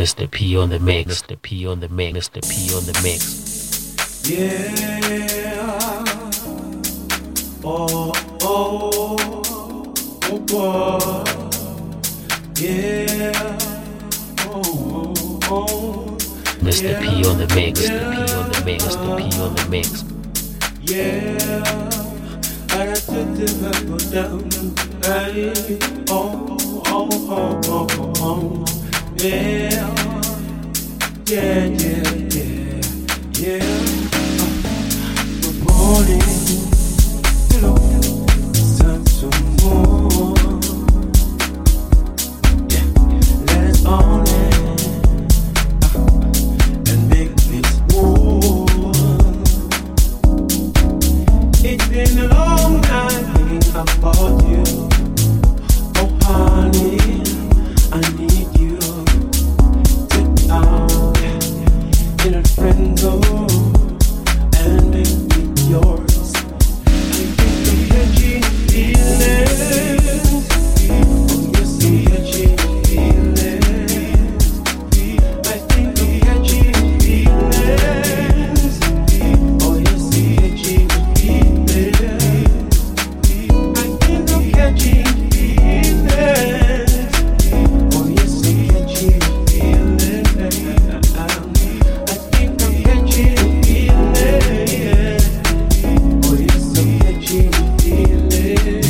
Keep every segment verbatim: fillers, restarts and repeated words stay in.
Mister P on the mix, Mister P on the mix, Mister P on the mix. Yeah. Oh, oh, oh, boy. Yeah. Oh, oh, oh. Mister Yeah. P on the mix, Mister P on the mix, Mister P on the mix. Yeah. I got to deliver down the line. Oh, oh, oh, oh, oh, oh. Yeah. Yeah, yeah, yeah, yeah. Good morning. Hello. It's time to move. Yeah. Let's own it. Uh, and make this move. It's been a long time thinking about you. Oh, honey, I need you. Take out in a friend zone and make me yours. I think I'm catching feelings. Oh, yes, I'm catching feelings. I think I'm catching feelings. Oh, yes, I'm catching feelings. I think I'm catching feelings. Oh, yes, I'm catching feelings. I think I'm catching feelings. Oh, yes, I'm catching feelings.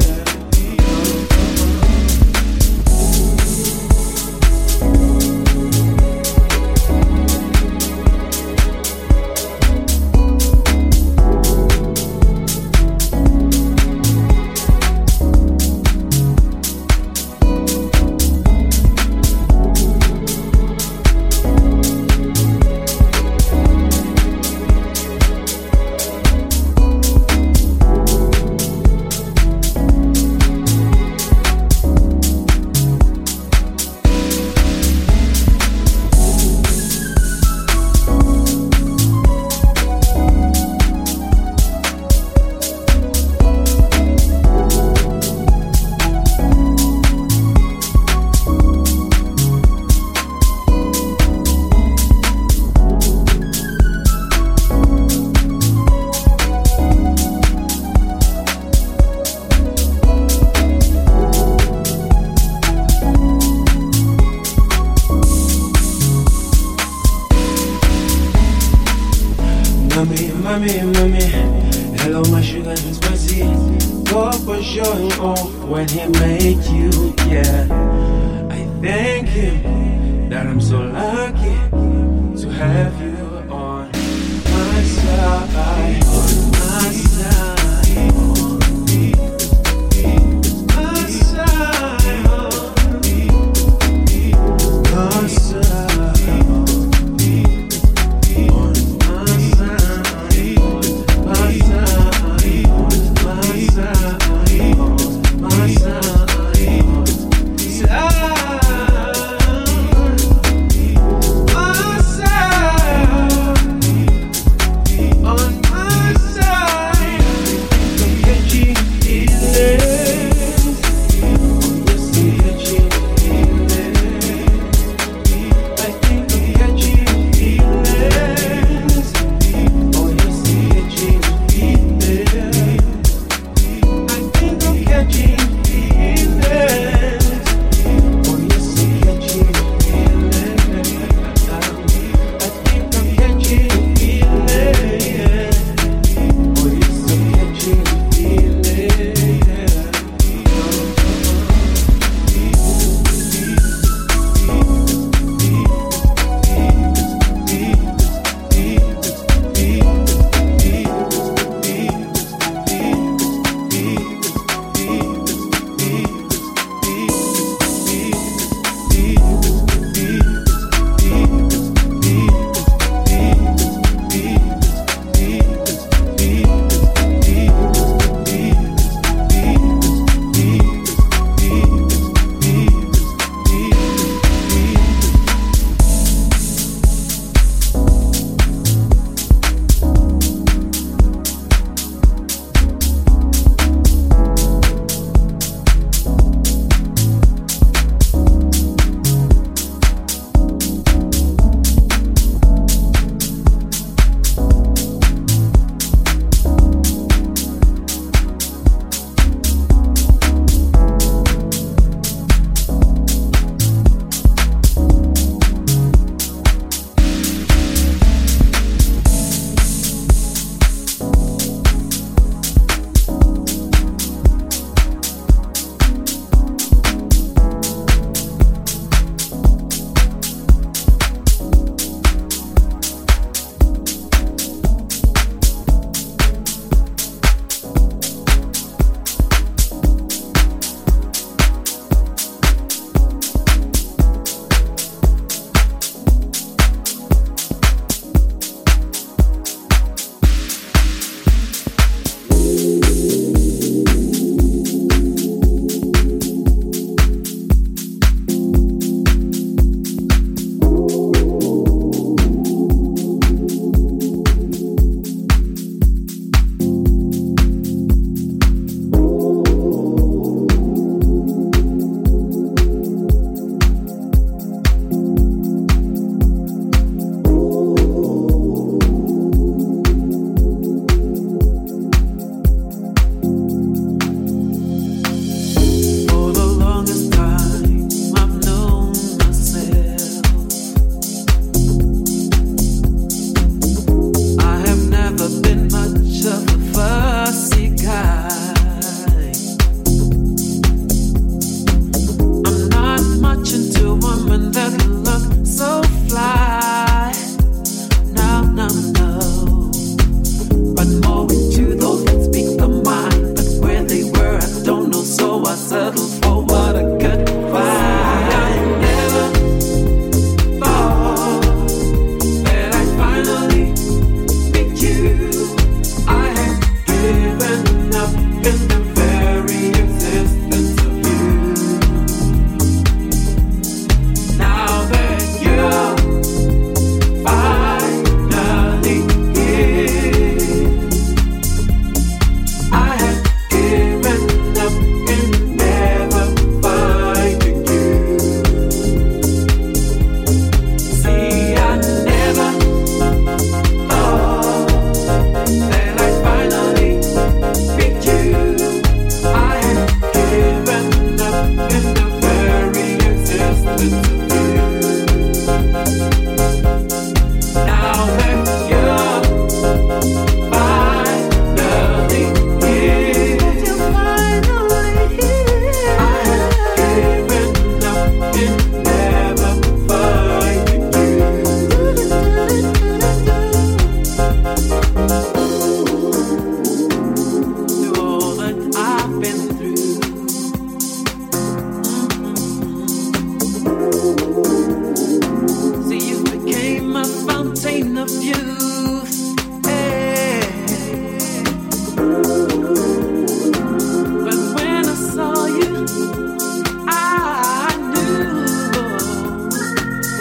Mommy, mommy, mommy, hello my sugar and spicy. God for showing off when he made you, yeah. I thank him that I'm so lucky to have you on my side, on my side, on my side, on my side. My side.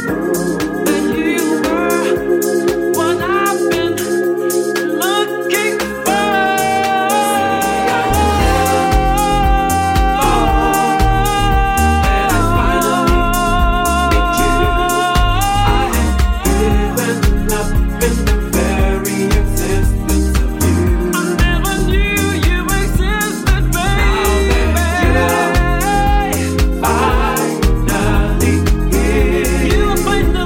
Finally, here. You finally.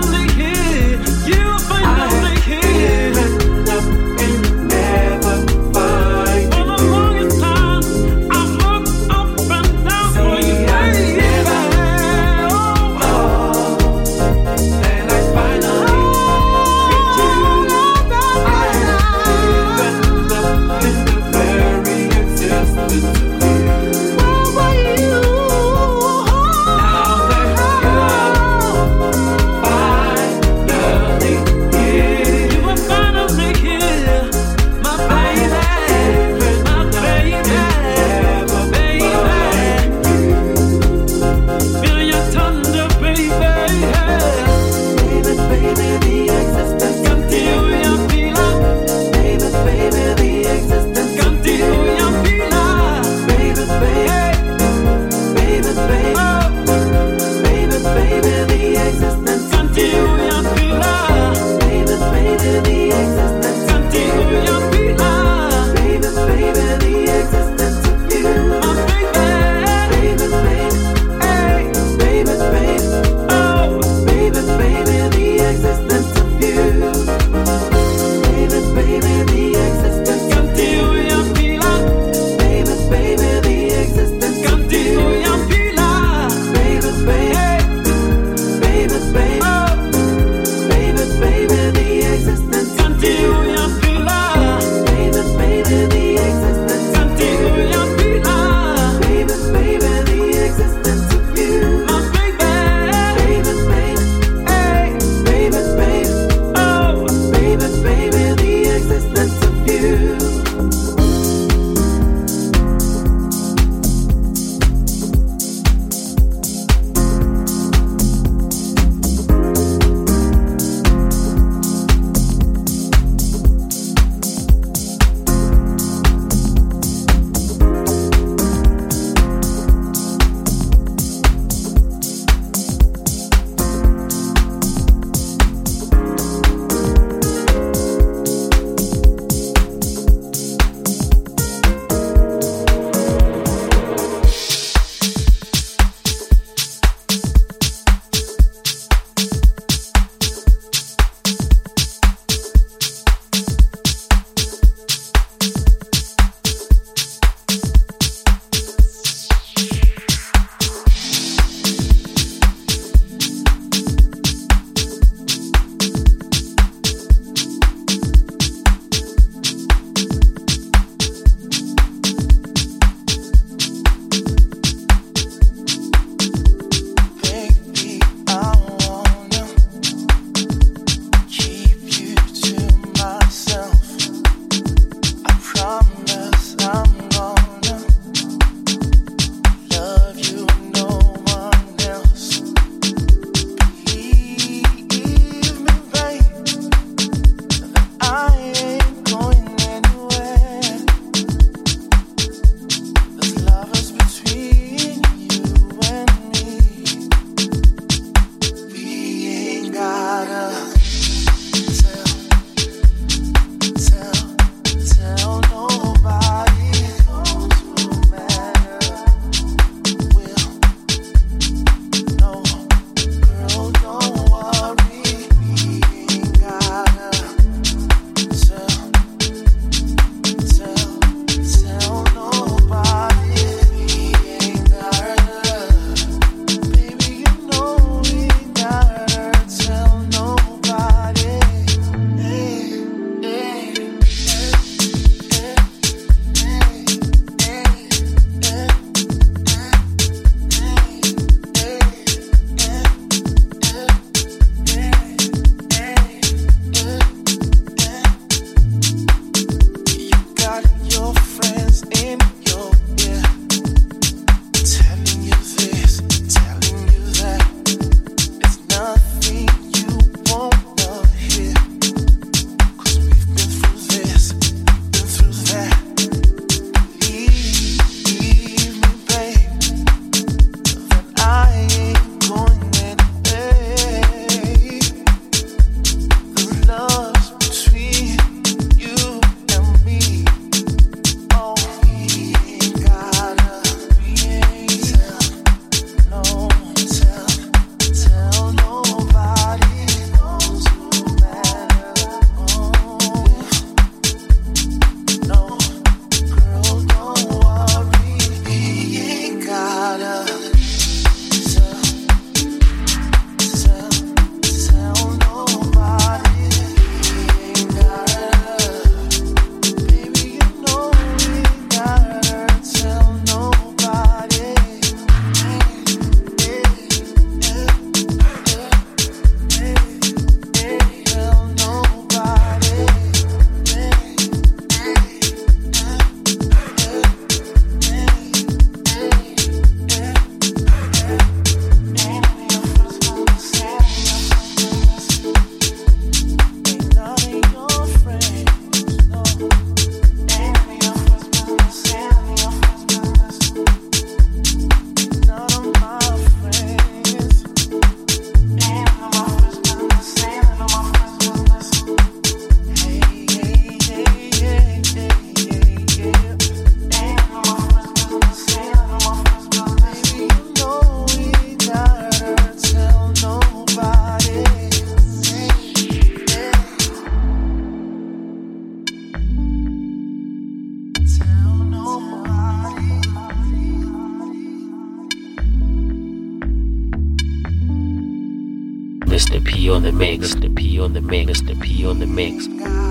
P on the mix, the P on the mix, the P on the mix.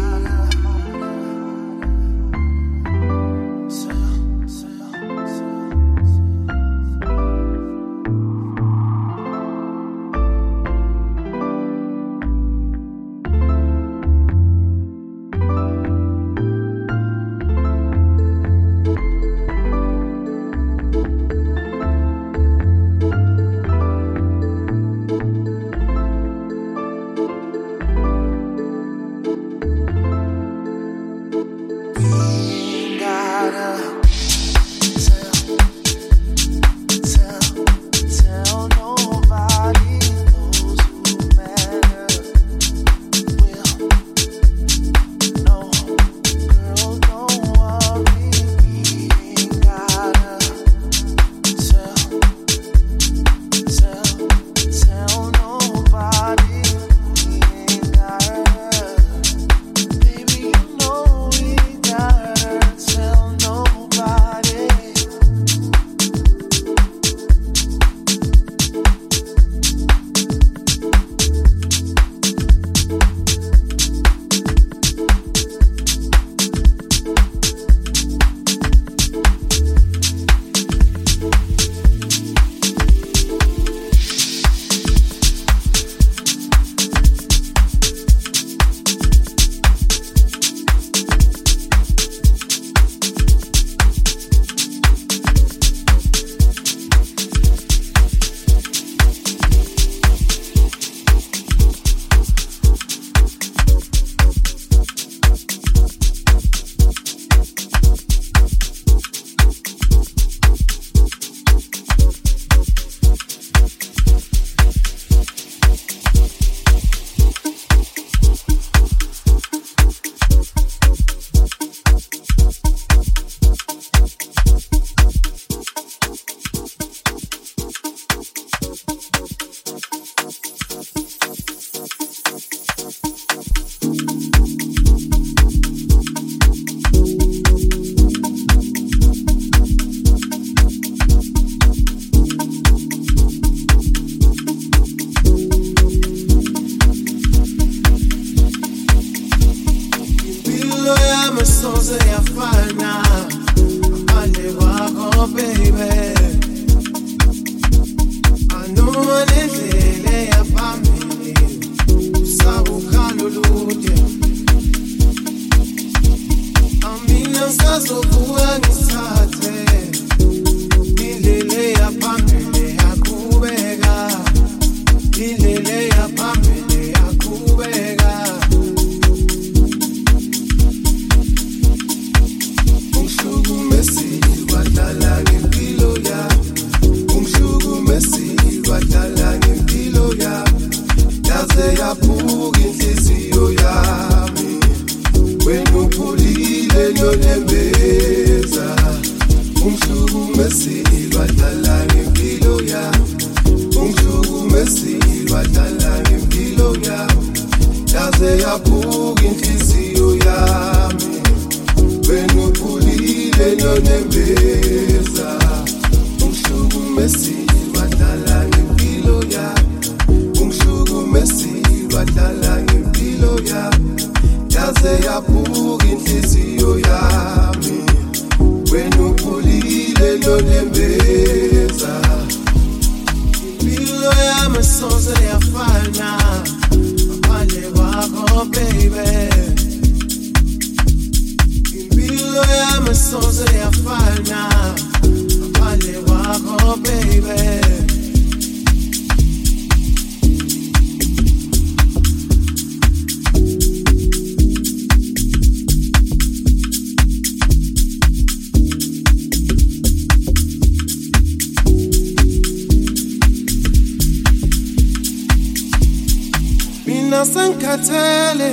Khathele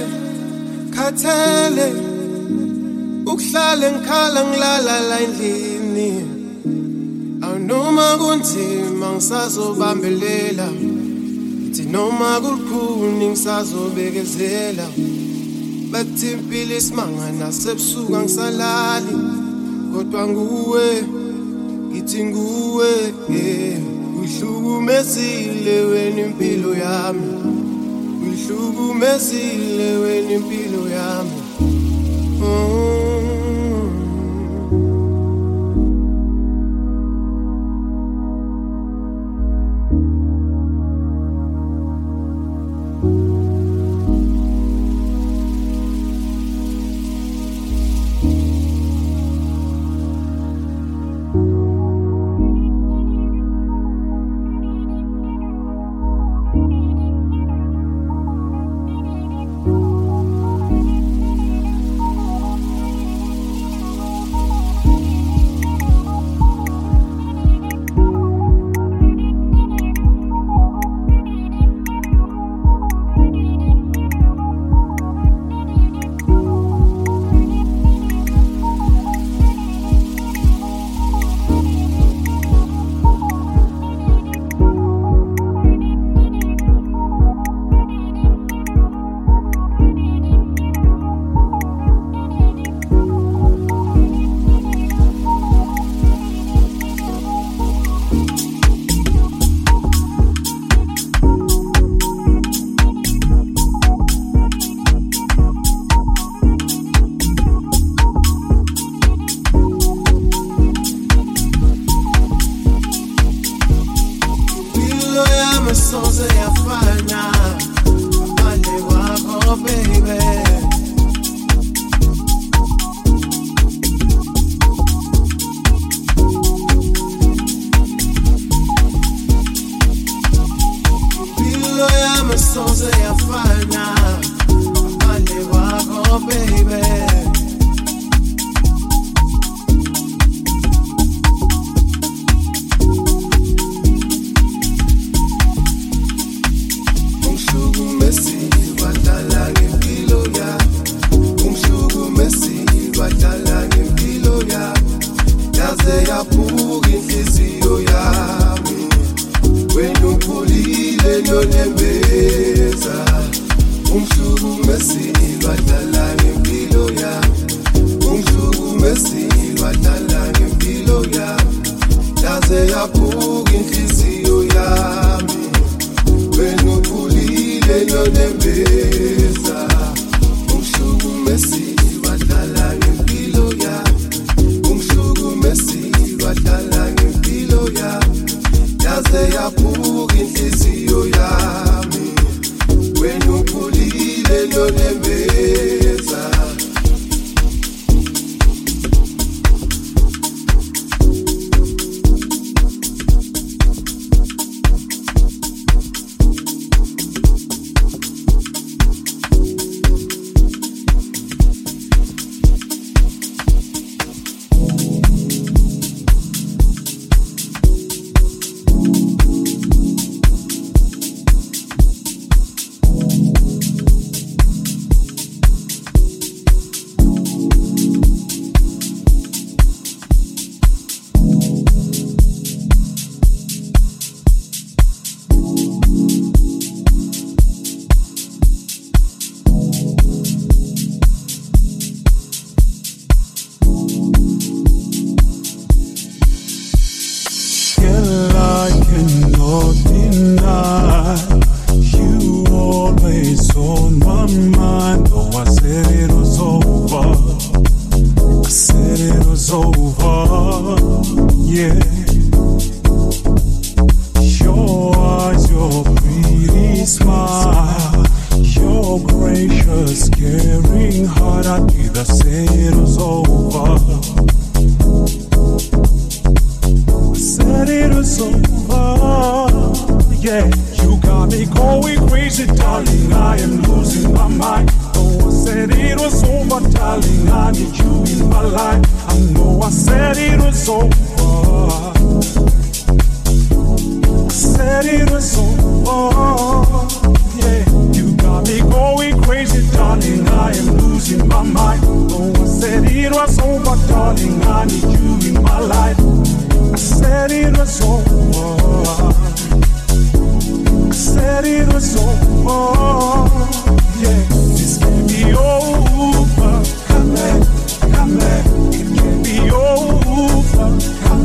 khathele ukuhlala ngikhala ngilala la endlini awunoma kunzima ngisazobambelela ithi noma kukhulu ngisazobekezela bathi impilo isimanga nasebusuku ngisalali kodwa nguwe ngithi nguwe uhlukumezile wena impilo yami Umezile wena impilo yami. Mm.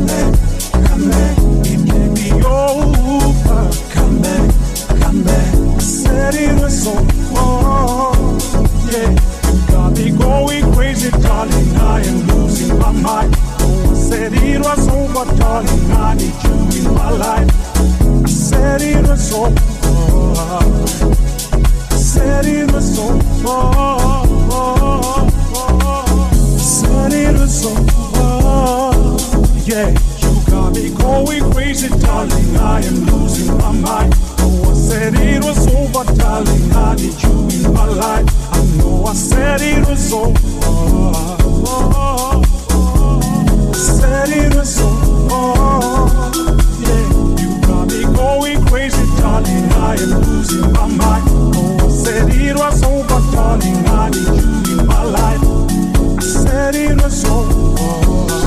Come back, come back. was over. Yeah, you got me going crazy, darling. I am losing my mind. Oh, I said it was over, darling. I need you in my life. I said it was over. I said it was over. I said it was over. Yeah, you got me going crazy, darling. I am losing my mind. Oh, I said it was over, darling. I need you in my life. I know I said it was over. I said it was over. Yeah, you got me going crazy, darling. I am losing my mind. Oh, I said it was over, darling. I need you in my life. I said it was over.